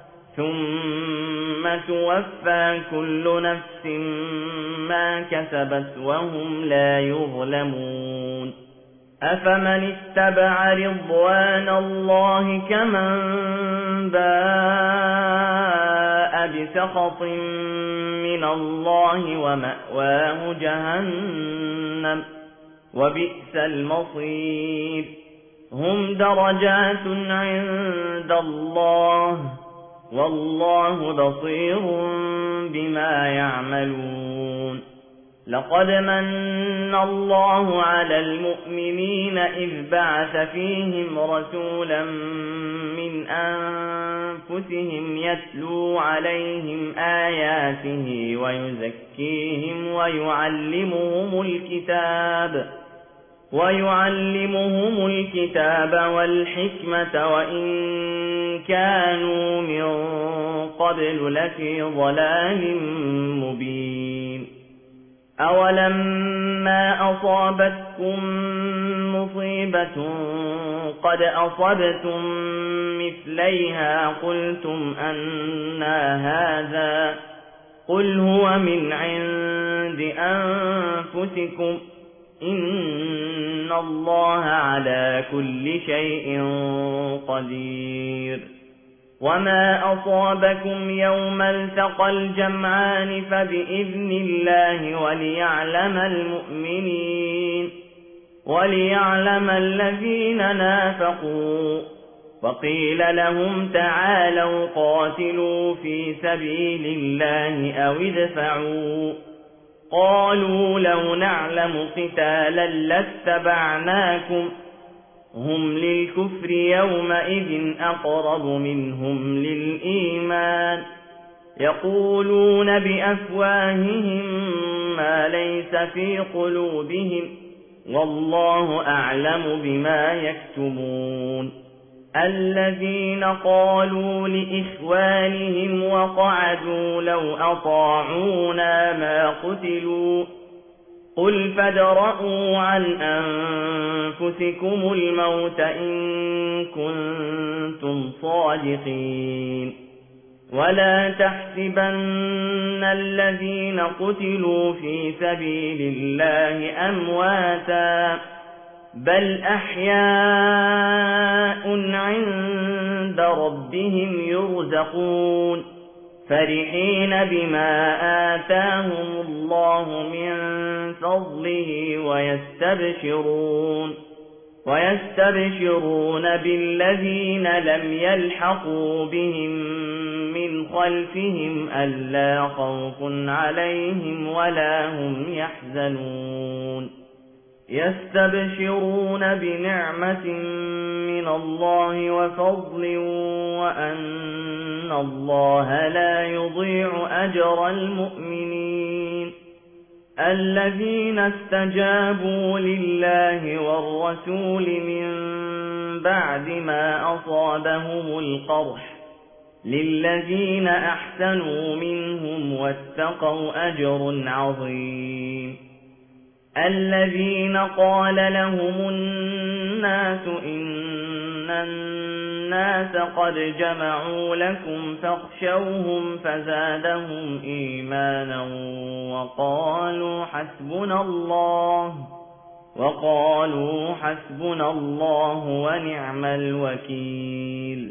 ثم توفى كل نفس ما كسبت وهم لا يظلمون أفمن اتبع رضوان الله كمن باء بسخط من الله ومأواه جهنم وبئس المصير هم درجات عند الله والله بصير بما يعملون لقد من الله على المؤمنين إذ بعث فيهم رسولا من أنفسهم يتلو عليهم آياته ويزكيهم ويعلمهم الكتاب والحكمة وإن كانوا من قبل لفي ضلال مبين أولما أصابتكم مصيبة قد أصبتم مثليها قلتم أنى هذا قل هو من عند أنفسكم إن الله على كل شيء قدير وما أصابكم يوم التقى الجمعان فبإذن الله وليعلم الذين نافقوا وقيل لهم تعالوا قاتلوا في سبيل الله أو ادفعوا قالوا لو نعلم قتالا لاتبعناكم هم للكفر يومئذ أقرب منهم للإيمان يقولون بأفواههم ما ليس في قلوبهم والله أعلم بما يكتمون الذين قالوا لإخوانهم وقعدوا لو أطاعونا ما قتلوا قل فادرءوا عن أنفسكم الموت إن كنتم صادقين ولا تحسبن الذين قتلوا في سبيل الله أمواتا بل أحياء عند ربهم يرزقون فرحين بما آتاهم الله من فضله ويستبشرون بالذين لم يلحقوا بهم من خلفهم ألا خوف عليهم ولا هم يحزنون يستبشرون بنعمة من الله وفضل وأن الله لا يضيع أجر المؤمنين الذين استجابوا لله والرسول من بعد ما أصابهم القرح للذين أحسنوا منهم واتقوا أجر عظيم الذين قال لهم الناس إن الناس قد جمعوا لكم فاخشوهم فزادهم إيمانا وقالوا حسبنا الله ونعم الوكيل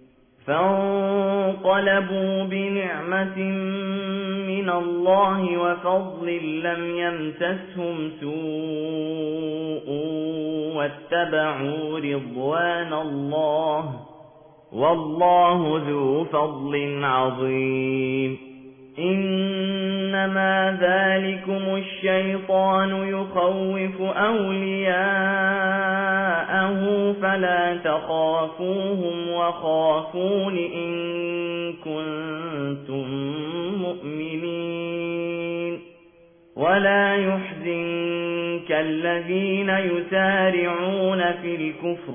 فانقلبوا بنعمة من الله وفضل لم يمسسهم سوء واتبعوا رضوان الله والله ذو فضل عظيم إنما ذلكم الشيطان يخوف أولياءه فلا تخافوهم وخافون إن كنتم مؤمنين ولا يحزنك الذين يسارعون في الكفر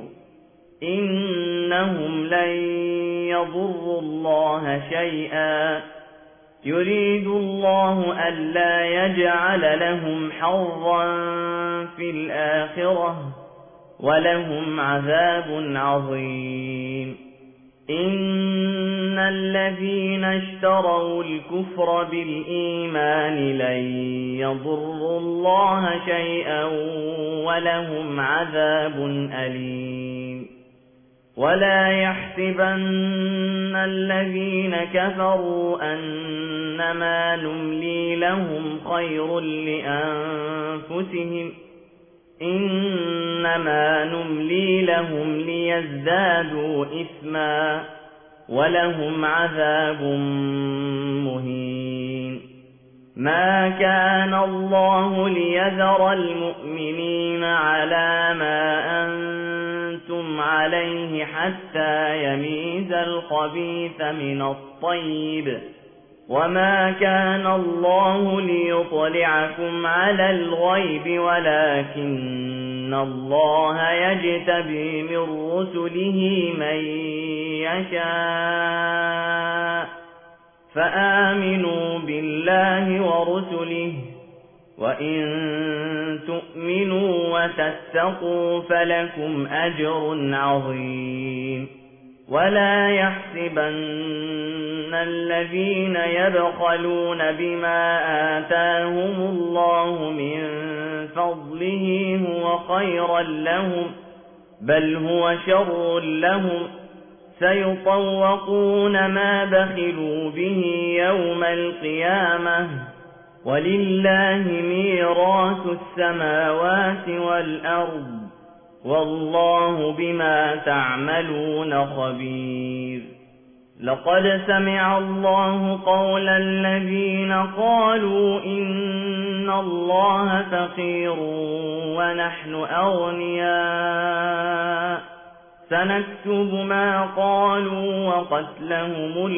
إنهم لن يضروا الله شيئا يريد الله ألا يجعل لهم حظا في الآخرة ولهم عذاب عظيم إن الذين اشتروا الكفر بالإيمان لن يضروا الله شيئا ولهم عذاب أليم ولا يحسبن الذين كفروا أنما نملي لهم خير لأنفسهم إنما نملي لهم ليزدادوا إثما ولهم عذاب مهين. ما كان الله ليذر المؤمنين على ما أنتم عليه حتى يميز الخبيث من الطيب، وما كان الله ليطلعكم على الغيب ولكن الله يجتبي من رسله من يشاء، فآمنوا بالله ورسله، وإن تؤمنوا وتتقوا فلكم أجر عظيم. ولا يحسبن الذين يبخلون بما آتاهم الله من فضله هو خيرا لهم، بل هو شر لهم، سيطوقون ما بخلوا به يوم القيامة، ولله ميراث السماوات والأرض، والله بما تعملون خبير. لقد سمع الله قول الذين قالوا إن الله فقير ونحن أغنياء، سنكتب ما قالوا وقتلهم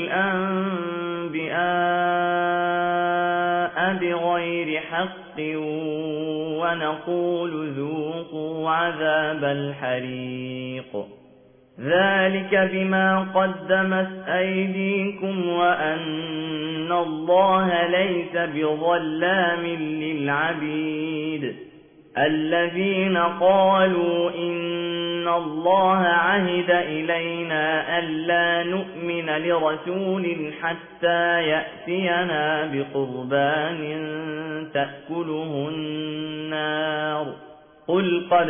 الأنبياء بغير حق، ونقول ذوقوا عذاب الحريق، ذلك بما قدمت أيديكم وأن الله ليس بظلام للعبيد. الذين قالوا إن الله عهد إلينا ألا نؤمن لرسول حتى يأتينا بقربان تأكله النار، قل قد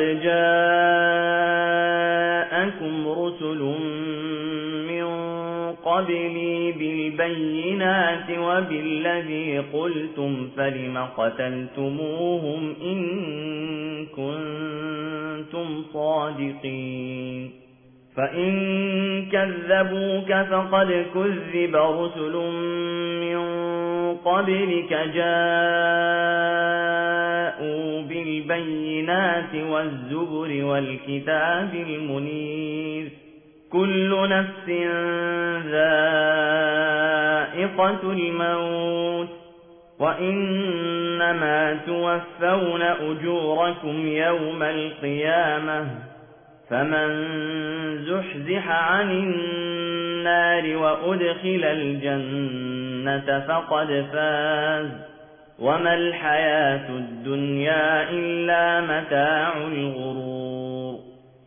جاءكم رسل من قبلي بالبينات وبالذي قلتم فلم قتلتموهم إن كنتم صادقين. فإن كذبوك فقد كذب رسل من قبلك جاءوا بالبينات والزبر والكتاب المنير، كل نفس ذائقة الموت، وإنما توفون أجوركم يوم القيامة، فمن زحزح عن النار وأدخل الجنة فقد فاز، وما الحياة الدنيا إلا متاع الغرور.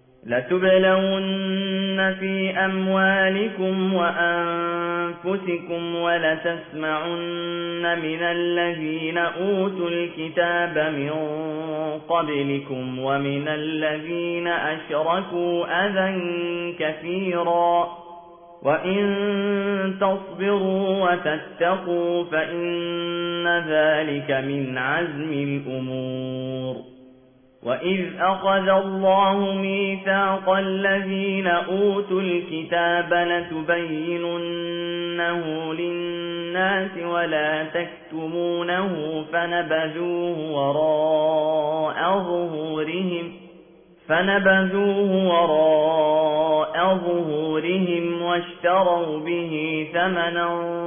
لتبلون في أموالكم وأنفسكم ولتسمعن من الذين أوتوا الكتاب من قبلكم ومن الذين أشركوا أذى كثيرا، وإن تصبروا وتتقوا فإن ذلك من عزم الأمور. وإذ أخذ الله ميثاق الذين أوتوا الكتاب لتبيننه للناس ولا تكتمونه فنبذوه وراء ظهورهم واشتروا به ثمنا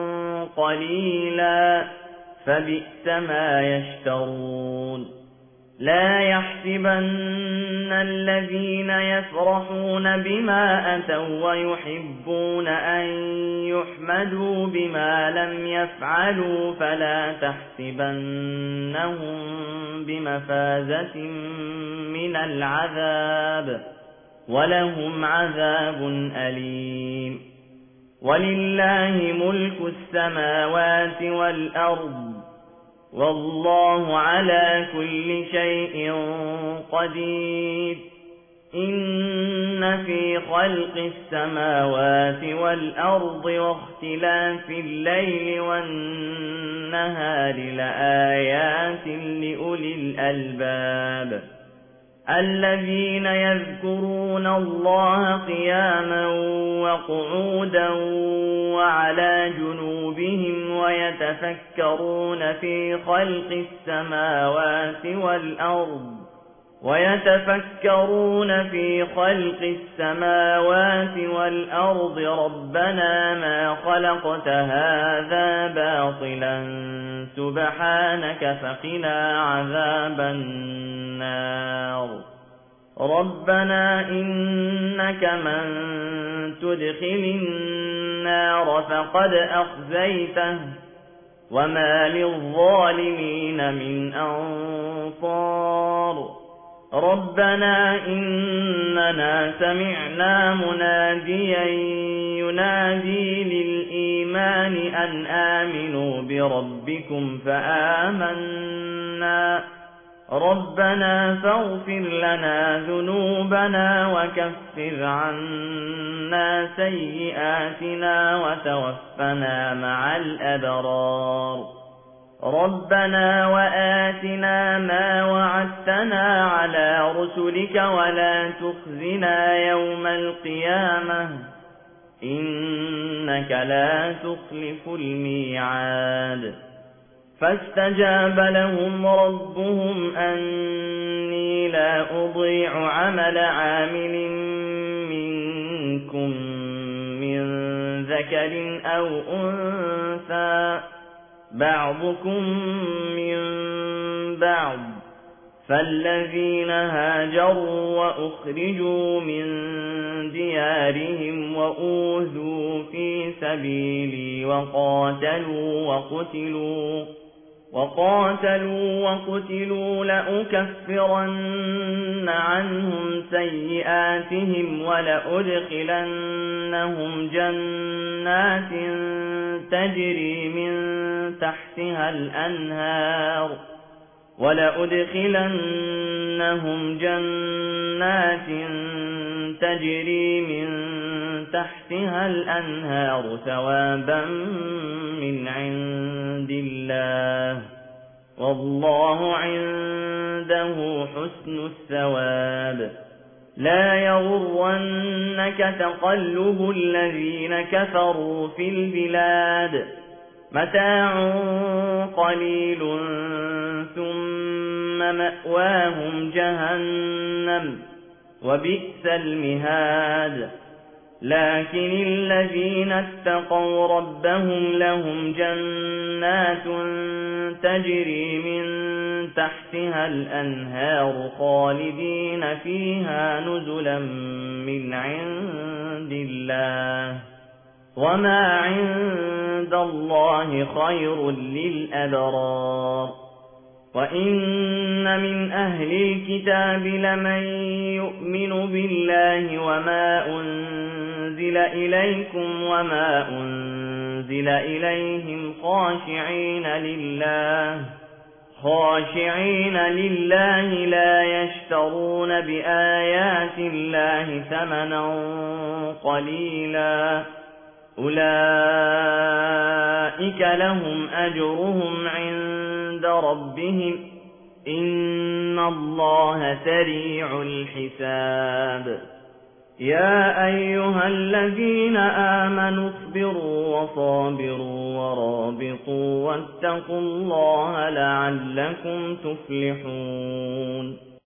قليلا، فبئس ما يشترون. لا يحسبن الذين يفرحون بما أتوا ويحبون أن يحمدوا بما لم يفعلوا فلا تحسبنهم بمفازة من العذاب، ولهم عذاب أليم. ولله ملك السماوات والأرض، والله على كل شيء قدير. إن في خلق السماوات والأرض واختلاف الليل والنهار لآيات لأولي الألباب. الذين يذكرون الله قياما وقعودا وعلى جنوبهم ويتفكرون في خلق السماوات والأرض ربنا ما خلقت هذا باطلا سبحانك فقنا عذاب النار ربنا إنك من تدخل النار فقد أخزيته وما للظالمين من أنصار ربنا إننا سمعنا مناديا ينادي للإيمان أن آمنوا بربكم فآمنا ربنا فاغفر لنا ذنوبنا وكفر عنا سيئاتنا وتوفنا مع الأبرار ربنا وآتنا ما وعدتنا على رسلك ولا تخزنا يوم القيامة إنك لا تخلف الميعاد فاستجاب لهم ربهم أني لا أضيع عمل عامل منكم من ذكر أو أنثى بعضكم من بعض فالذين هاجروا وأخرجوا من ديارهم وأوذوا في سبيلي وقاتلوا وقتلوا لأكفرن عنهم سيئاتهم ولأدخلنهم جنات تجري من تحتها الأنهار ثوابا من عند الله والله عنده حسن الثواب لا يغرنك تقلب الذين كفروا في البلاد متاع قليل ثم مأواهم جهنم وبئس المهاد لكن الذين اتقوا ربهم لهم جنات تجري من تحتها الأنهار خالدين فيها نزلا من عند الله وما عند الله خير للأبرار وإن من أهل الكتاب لمن يؤمن بالله وما أنزل إليكم وما أنزل إليهم خاشعين لله لا يشترون بآيات الله ثمنا قليلا أولئك لهم أجرهم عند ربهم إن الله سريع الحساب يا أيها الذين آمنوا اصبروا وصابروا ورابطوا واتقوا الله لعلكم تفلحون